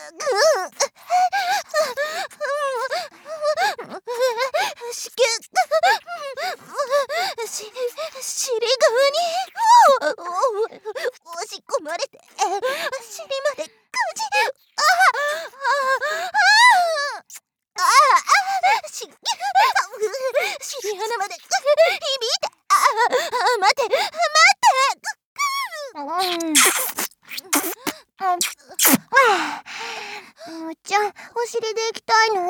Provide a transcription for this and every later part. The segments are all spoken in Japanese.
子宮尻側に押し込まれて尻までくじ尻穴まで響いた。待てむっちゃん、お尻で行きたいの？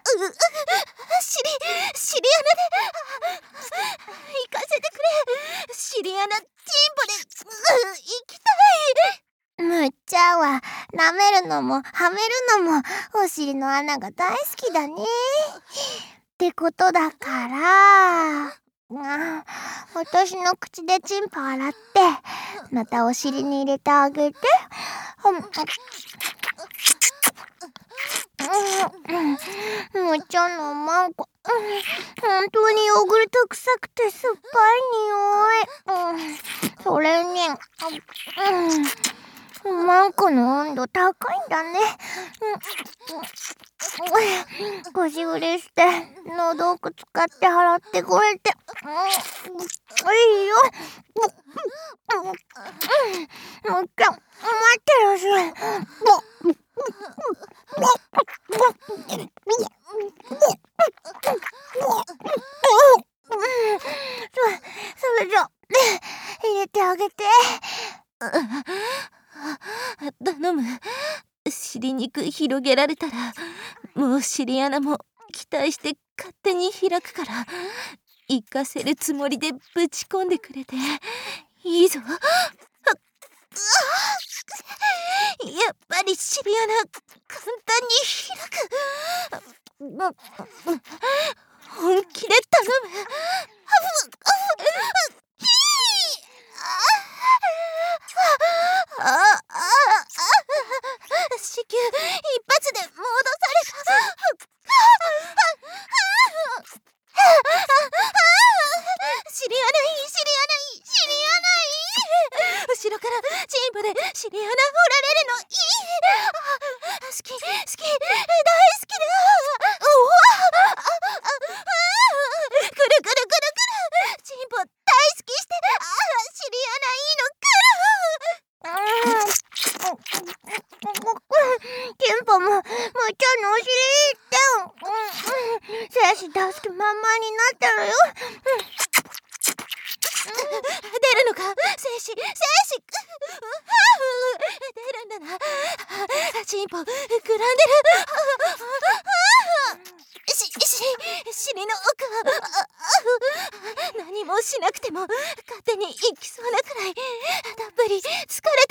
尻穴で行かせてくれ。尻穴チンポで行きたい。むっちゃんは舐めるのもはめるのもお尻の穴が大好きだね。ってことだから私の口でチンポ洗ってまたお尻に入れてあげて。むっちゃんのマンコ本当にヨーグルト臭くて酸っぱい匂い。それにマンコの温度高いんだね。ゴシゴシして喉奥使って払ってくれていいよ。もう一回待ってるし。それじゃ入れてあげて。頼む。尻肉広げられたらもう尻穴も期待して勝手に開くから行かせるつもりでぶち込んでくれていいぞ。やっぱり尻穴簡単に開く。本気で頼む。子宮一発で戻された。尻穴いい。後ろからチンポで尻穴掘られるのいい。好き大好きだ。くるチンポ大好きして尻穴いいのチンポもむっちゃんのお尻いって精子出す気満々になってるよ。出るのか精子出るんだな。チンポ膨らんでる。尻の奥は何もしなくても勝手に行きそうなくらいたっぷり疲れ